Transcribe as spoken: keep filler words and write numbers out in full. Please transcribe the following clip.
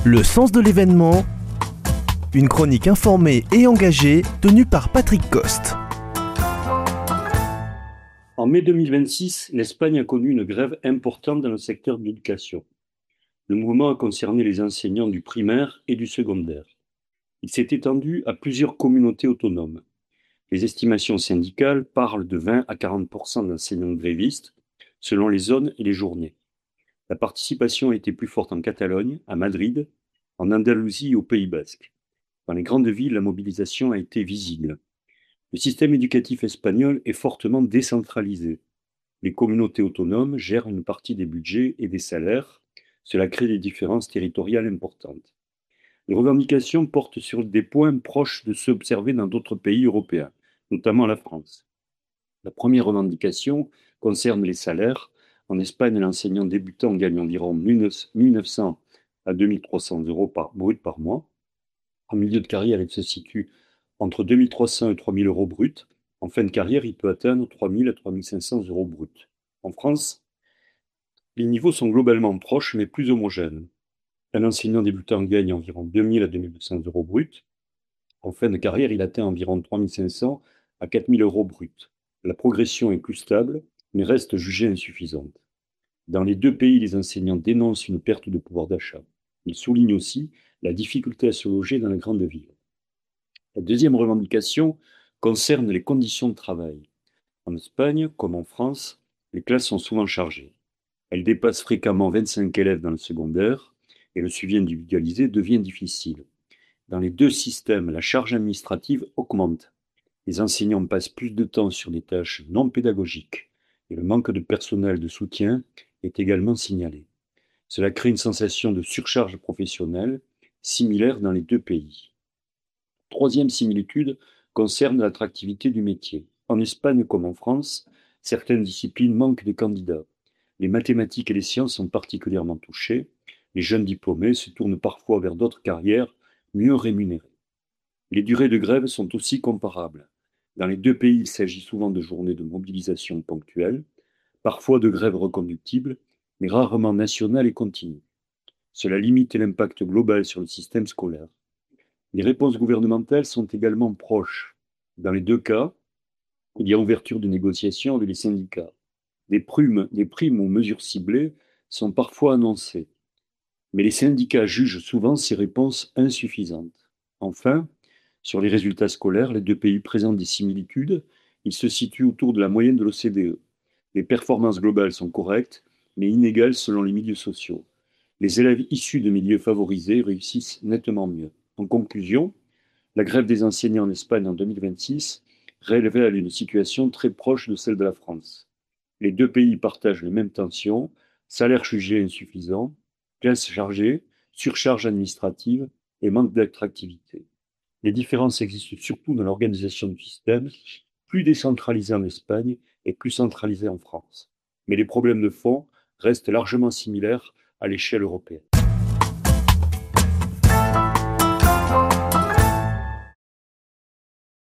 Le sens de l'événement, une chronique informée et engagée tenue par Patrick Coste. En mai deux mille vingt-six, l'Espagne a connu une grève importante dans le secteur de l'éducation. Le mouvement a concerné les enseignants du primaire et du secondaire. Il s'est étendu à plusieurs communautés autonomes. Les estimations syndicales parlent de vingt à quarante pour cent d'enseignants grévistes, selon les zones et les journées. La participation a été plus forte en Catalogne, à Madrid, en Andalousie et au Pays Basque. Dans les grandes villes, la mobilisation a été visible. Le système éducatif espagnol est fortement décentralisé. Les communautés autonomes gèrent une partie des budgets et des salaires. Cela crée des différences territoriales importantes. Les revendications portent sur des points proches de ceux observés dans d'autres pays européens, notamment la France. La première revendication concerne les salaires. En Espagne, l'enseignant débutant gagne environ mille neuf cents à deux mille trois cents euros par, brut par mois. En milieu de carrière, il se situe entre deux mille trois cents et trois mille euros bruts. En fin de carrière, il peut atteindre trois mille à trois mille cinq cents euros bruts. En France, les niveaux sont globalement proches mais plus homogènes. Un enseignant débutant gagne environ deux mille à deux mille deux cents euros bruts. En fin de carrière, il atteint environ trois mille cinq cents à quatre mille euros bruts. La progression est plus stable, mais reste jugée insuffisante. Dans les deux pays, les enseignants dénoncent une perte de pouvoir d'achat. Ils soulignent aussi la difficulté à se loger dans les grandes villes. La deuxième revendication concerne les conditions de travail. En Espagne, comme en France, les classes sont souvent chargées. Elles dépassent fréquemment vingt-cinq élèves dans le secondaire et le suivi individualisé devient difficile. Dans les deux systèmes, la charge administrative augmente. Les enseignants passent plus de temps sur des tâches non pédagogiques et le manque de personnel de soutien est également signalé. Cela crée une sensation de surcharge professionnelle similaire dans les deux pays. Troisième similitude concerne l'attractivité du métier. En Espagne comme en France, certaines disciplines manquent de candidats. Les mathématiques et les sciences sont particulièrement touchées. Les jeunes diplômés se tournent parfois vers d'autres carrières mieux rémunérées. Les durées de grève sont aussi comparables. Dans les deux pays, il s'agit souvent de journées de mobilisation ponctuelles, parfois de grèves reconductibles, mais rarement nationales et continues. Cela limite l'impact global sur le système scolaire. Les réponses gouvernementales sont également proches. Dans les deux cas, il y a ouverture de négociations avec les syndicats. Des primes, des primes ou mesures ciblées sont parfois annoncées, mais les syndicats jugent souvent ces réponses insuffisantes. Enfin, sur les résultats scolaires, les deux pays présentent des similitudes. Ils se situent autour de la moyenne de l'O C D E. Les performances globales sont correctes, mais inégales selon les milieux sociaux. Les élèves issus de milieux favorisés réussissent nettement mieux. En conclusion, la grève des enseignants en Espagne en deux mille vingt-six révèle une situation très proche de celle de la France. Les deux pays partagent les mêmes tensions, salaires jugés insuffisants, classes chargées, surcharge administrative et manque d'attractivité. Les différences existent surtout dans l'organisation du système, plus décentralisé en Espagne et plus centralisé en France. Mais les problèmes de fond restent largement similaires à l'échelle européenne.